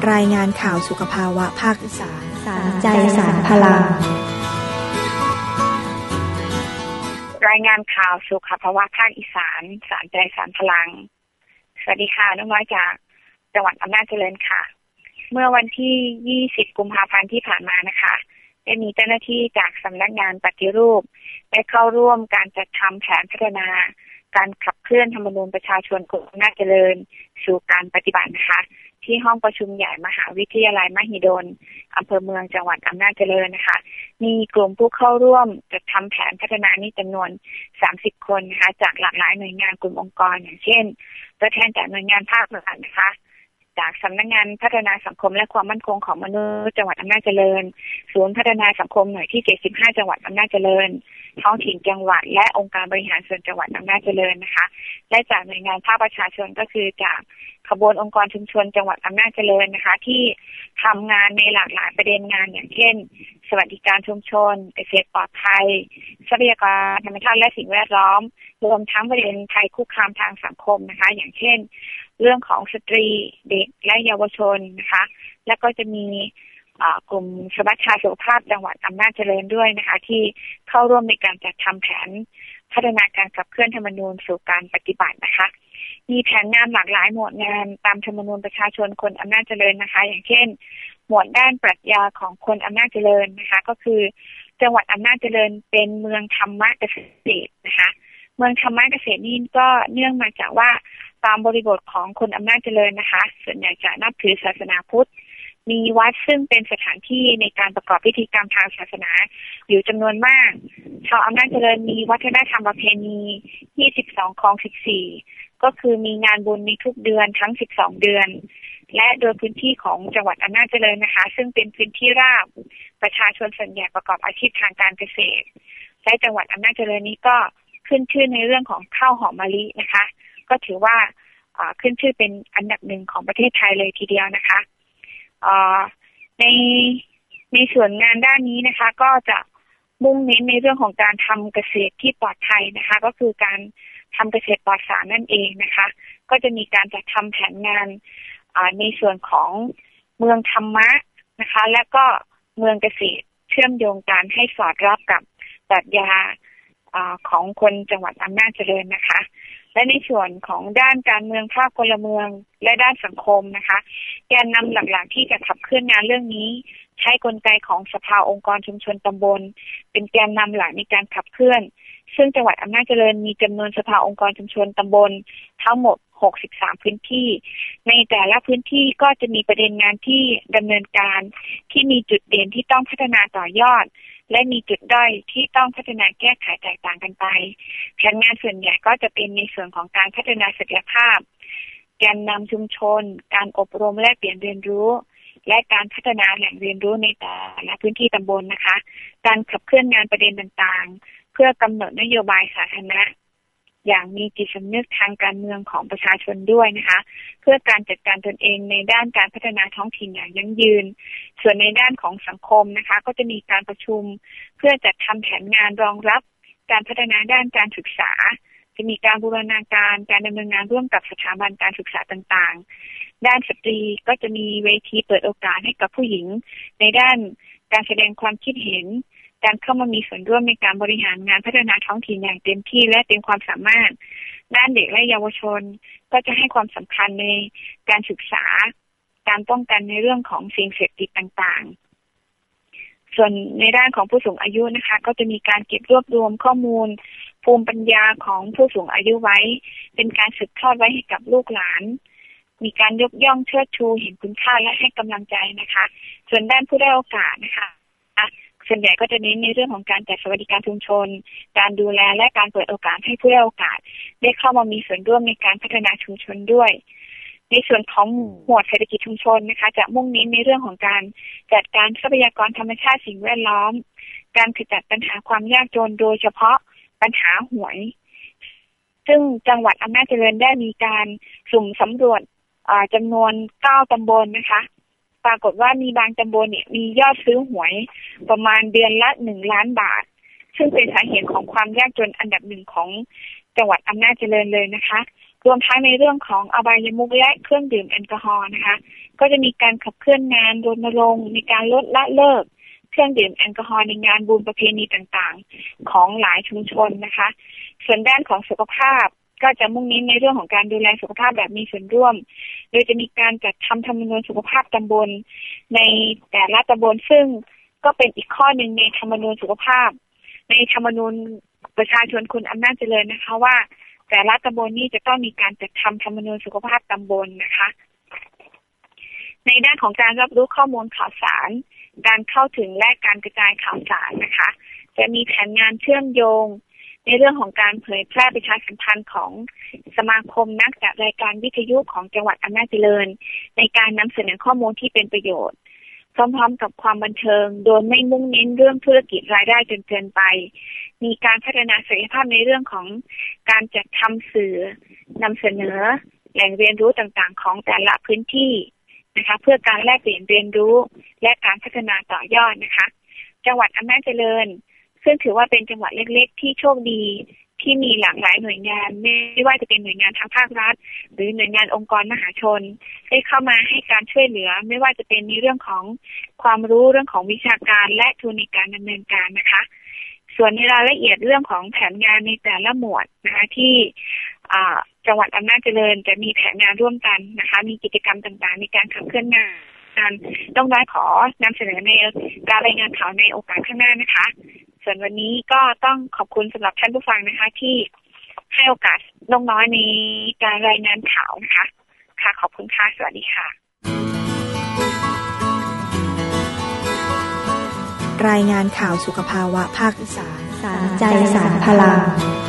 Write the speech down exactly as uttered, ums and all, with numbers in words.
รายงานข่าวสุขภาวะภาคอีสานสารใจสารพลังรายงานข่าวสุขภาวะภาคอีสานสารใจสารพลังสวัสดีค่ะน้องน้อยจากจังหวัดอำนาจเจริญค่ะเมื่อวันที่ยี่สิบกุมภาพันธ์ที่ผ่านมานะคะได้มีเจ้าหน้าที่จากสำนักงานปฏิรูปได้เข้าร่วมการจัดทำแผนพัฒนาการขับเคลื่อนธรรมนูญประชาชนกลุ่มอำนาจเจริญสู่การปฏิบัตินะคะที่ห้องประชุมใหญ่มหาวิทยาลัยมหิดลอำเภอเมืองจังหวัดอำนาจเจริญนะคะมีกลุ่มผู้เข้าร่วมจัดทำแผนพัฒนานี้จำนวนสามสิบคนนะคะจากหลากหลายหน่วยงานกลุ่มองค์กรอย่างเช่นตัวแทนจากหน่วยงานภาครัฐนะคะจากสำนักงานพัฒนาสังคมและความมั่นคงของมนุษย์จังหวัดอำนาจเจริญศูนย์พัฒนาสังคมหน่วยที่เจ็ดสิบห้าจังหวัดอำนาจเจริญท้องถิ่นจังหวัดและองค์การบริหารส่วนจังหวัดอำนาจเจริญนะคะและจากหน่วยงานภาคประชาชนก็คือจากขบวนองค์กรชุมชนจังหวัดอำนาจเจริญนะคะที่ทำงานในหลากหลายประเด็นงานอย่างเช่นสวัสดิการชุมชนเกษตรปลอดภัยทรัพยากรธรรมชาติและสิ่งแวดล้อมรวมทั้งประเด็นภัยคุกคามทางสังคมนะคะอย่างเช่นเรื่องของสตรีเด็กและเยาวชนนะคะแล้วก็จะมีกลุ่มสมัชชาสุขภาพจังหวัดอำนาจเจริญด้วยนะคะที่เข้าร่วมในการจัดทำแผนพัฒนาการขับเคลื่อนธรรมนูญสู่การปฏิบัตินะคะมีแผนงานหลากหลายหมวดงานตามธรรมนูญประชาชนคนอำนาจเจริญนะคะอย่างเช่นหมวดด้านปรัชญาของคนอำนาจเจริญนะคะก็คือจังหวัดอำนาจเจริญเป็นเมืองธรรมะเกษตรนะคะเมืองธรรมะเกษตรนี่ก็เนื่องมาจากว่าตามบริบทของคนอำนาจเจริญนะคะส่วนใหญ่จะนับถือศาสนาพุทธมีวัดซึ่งเป็นสถานที่ในการประกอบพิธีกรรมทางศาสนาอยู่จำนวนมากชาวอำนาจเจริญมีวัฒนธรรมประเพณียี่สิบสองคองสิบสี่ก็คือมีงานบุญในทุกเดือนทั้งสิบสองเดือนและโดยพื้นที่ของจังหวัดอำนาจเจริญนะคะซึ่งเป็นพื้นที่ราบประชาชนส่วนใหญ่ประกอบอาชีพทางการเกษตรและจังหวัดอำนาจเจริญนี้ก็ขึ้นชื่อในเรื่องของข้าวหอมมะลินะคะก็ถือว่าขึ้นชื่อเป็นอันดับหนึ่งของประเทศไทยเลยทีเดียวนะคะในในส่วนงานด้านนี้นะคะก็จะมุ่งเน้นในเรื่องของการทำเกษตรที่ปลอดภัยนะคะก็คือการทำเกษตรปลอดสารนั่นเองนะคะก็จะมีการจัดทำแผนงานในส่วนของเมืองธรรมะนะคะและก็เมืองเกษตรเชื่อมโยงกันให้สอดรับกับปรัชญาของคนจังหวัดอำนาจเจริญนะคะและในส่วนของด้านการเมืองภาคพลเมืองและด้านสังคมนะคะแกนนำหลักๆที่จะขับเคลื่อนงานเรื่องนี้ใช้กลไกของสภาองค์กรชุมชนตำบลเป็นแกนนำหลักในการขับเคลื่อนซึ่งจังหวัดอำนาจเจริญมีจำนวนสภาองค์กรชุมชนตำบลทั้งหมดหกสิบสามพื้นที่ในแต่ละพื้นที่ก็จะมีประเด็นงานที่ดำเนินการที่มีจุดเด่นที่ต้องพัฒนาต่อยอดและมีจุดด้อยที่ต้องพัฒนาแก้ไขแตกต่างกันไปแผนงานส่วนใหญ่ก็จะเป็นในส่วนของการพัฒนาศักยภาพแกนนำชุมชนการอบรมและเปลี่ยนเรียนรู้และการพัฒนาแหล่งเรียนรู้ในแต่ละพื้นที่ตำบลนะคะการขับเคลื่อนงานประเด็นต่างๆเพื่อกำหนดนโยบายสาธารณะอย่างมีจิตสำนึกทางการเมืองของประชาชนด้วยนะคะเพื่อการจัดการตนเองในด้านการพัฒนาท้องถิ่นอย่างยั่งยืนส่วนในด้านของสังคมนะคะก็จะมีการประชุมเพื่อจัดทำแผนงานรองรับการพัฒนาด้านการศึกษาจะมีการบูรณาการการดำเนินงานร่วมกับสถาบันการศึกษาต่างๆด้านสตรีก็จะมีเวทีเปิดโอกาสให้กับผู้หญิงในด้านการแสดงความคิดเห็นการเข้ามามีส่วนร่วมในการบริหารงานพัฒนาท้องถิ่นอย่างเต็มที่และเต็มความสามารถด้านเด็กและเยาวชนก็จะให้ความสำคัญในการศึกษาการป้องกันในเรื่องของสิ่งเสพติดต่างๆส่วนในด้านของผู้สูงอายุนะคะก็จะมีการเก็บรวบรวมข้อมูลภูมิปัญญาของผู้สูงอายุไว้เป็นการสืบทอดไว้ให้กับลูกหลานมีการยกย่องเชิดชูเห็นคุณค่าและให้กำลังใจนะคะส่วนด้านผู้ได้โอกาสนะคะส่วนใหญ่ก็จะเน้นในเรื่องของการจัดสวัสดิการชุมชนการดูแลและการเปิดโอกาสให้ผู้ได้โอกาสได้เข้ามามีส่วนร่วมในการพัฒนาชุมชนด้วยในส่วนของหมวดเศรษฐกิจชุมชนนะคะจะมุ่งเน้นในเรื่องของการจัดการทรัพยากรธรรมชาติสิ่งแวดล้อมการขจัดปัญหาความยากจนโดยเฉพาะปัญหาหวยซึ่งจังหวัดอำนาจเจริญได้มีการสุ่มสำรวจจำนวนเก้าตำบลนะคะปรากฏว่ามีบางตำบลเนี่ยมียอดซื้อหวยประมาณเดือนละหนึ่งล้านบาทซึ่งเป็นสาเหตุของความยากจนอันดับหนึ่งของจังหวัดอำนาจเจริญเลยนะคะรวมทั้งในเรื่องของอบายมุขและเครื่องดื่มแอลกอฮอล์นะคะก็จะมีการขับเคลื่อนงานรณรงค์ในการลดละเลิกเครื่องดื่มแอลกอฮอล์ในงานบุญประเพณีต่างๆของหลายชุมชนนะคะส่วนด้านของสุขภาพก็จะมุ่งเน้นในเรื่องของการดูแลสุขภาพแบบมีส่วนร่วมโดยจะมีการจัดทำธรรมนูญสุขภาพตำบลในแต่ละตำบลซึ่งก็เป็นอีกข้อหนึ่งในธรรมนูญสุขภาพในธรรมนูญประชาชนคุณอำนาจเจริญนะคะว่าแต่ละตำบลนี้จะต้องมีการจัดทำธรรมนูญสุขภาพตำบลนะคะในด้านของการรับรู้ข้อมูลข่าวสารการเข้าถึงและการกระจายข่าวสารนะคะจะมีแผนงานเชื่อมโยงในเรื่องของการเผยแพร่ประชาสัมพันธ์ของสมาคมนักจัดรายการวิทยุของจังหวัดอำนาจเจริญในการนำเสนอข้อมูลที่เป็นประโยชน์พร้อมๆกับความบันเทิงโดยไม่มุ่งเน้นเรื่องธุรกิจรายได้จนเกินไปมีการพัฒนาศักยภาพในเรื่องของการจัดทำสื่อนำเสนอแหล่งเรียนรู้ต่างๆของแต่ละพื้นที่นะคะเพื่อการแลกเปลี่ยนเรียนรู้และการพัฒนาต่อยอดนะคะจังหวัดอำนาจเจริญซึ่งถือว่าเป็นจังหวัดเล็กๆที่โชคดีที่มีหลากหลายหน่วยงานไม่ว่าจะเป็นหน่วยงานทางภาครัฐหรือหน่วยงานองค์กรมหาชนได้เข้ามาให้การช่วยเหลือไม่ว่าจะเป็นในเรื่องของความรู้เรื่องของวิชาการและทุนในการดำเนินการนะคะส่วนในรายละเอียดเรื่องของแผนงานในแต่ละหมวดนะคะที่จังหวัดอำนาจเจริญจะมีแผนงานร่วมกันนะคะมีกิจกรรมต่างๆในการขับเคลื่อนงานต้องน้อยขอนำเสนอในการรายงานข่าวในโอกาสข้างหน้านะคะส่วนวันนี้ก็ต้องขอบคุณสำหรับท่านผู้ฟังนะคะที่ให้โอกาสน้องน้อยในการรายงานข่าวนะคะค่ะขอบคุณค่ะสวัสดีค่ะรายงานข่าวสุขภาวะภาคอีสานสารใจสารพลัง